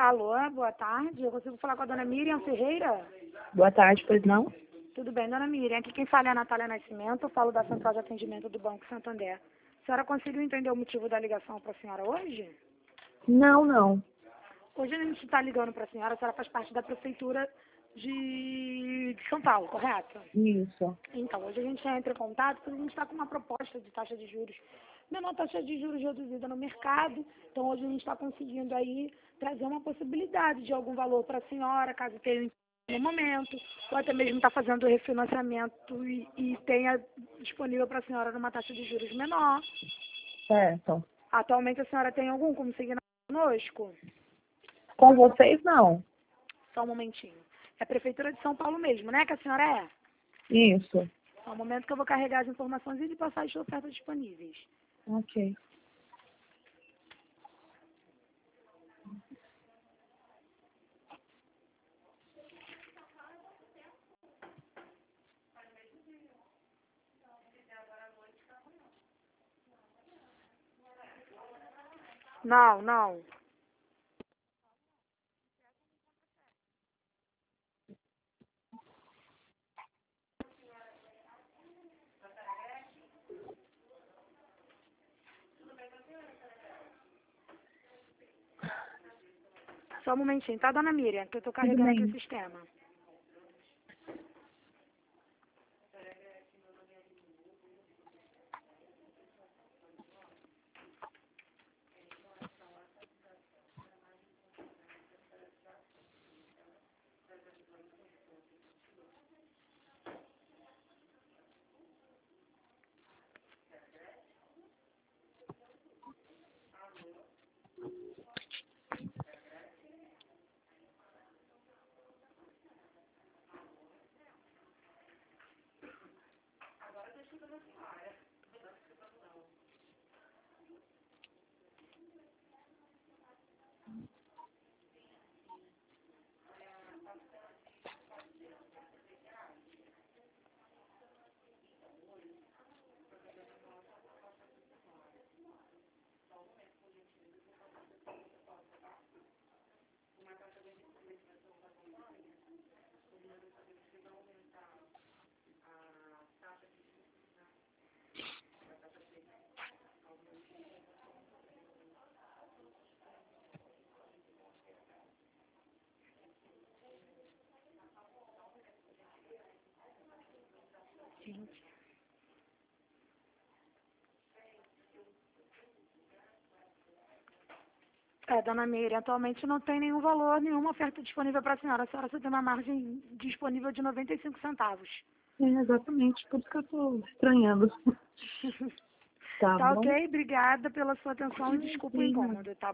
Alô, boa tarde. Eu consigo falar com a dona Miriam Ferreira? Boa tarde, pois não? Tudo bem, dona Miriam. Aqui quem fala é a Natália Nascimento. Eu falo da Central de Atendimento do Banco Santander. A senhora conseguiu entender o motivo da ligação para a senhora hoje? Não. Hoje a gente está ligando para a senhora faz parte da Prefeitura de São Paulo, correto? Isso. Então, hoje a gente entra em contato porque a gente está com uma proposta de taxa de juros, menor taxa de juros reduzida no mercado. Então, hoje a gente está conseguindo aí trazer uma possibilidade de algum valor para a senhora, caso tenha no momento, ou até mesmo está fazendo o refinanciamento e tenha disponível para a senhora numa taxa de juros menor. Certo. Atualmente a senhora tem algum como seguir conosco? Com vocês, não. Só um momentinho. É a Prefeitura de São Paulo mesmo, né, que a senhora é? Isso. Só um momento que eu vou carregar as informações e lhe passar as ofertas disponíveis. Ok. Não. Só um momentinho, tá, dona Miriam? Que eu tô Tudo carregando aqui o bem. sistema. Dona Miriam, atualmente não tem nenhum valor, nenhuma oferta disponível para a senhora. A senhora só tem uma margem disponível de 95 centavos. É exatamente por isso que eu tô estranhando. Tá Tá bom? ok? Obrigada pela sua atenção e desculpa o incômodo, tá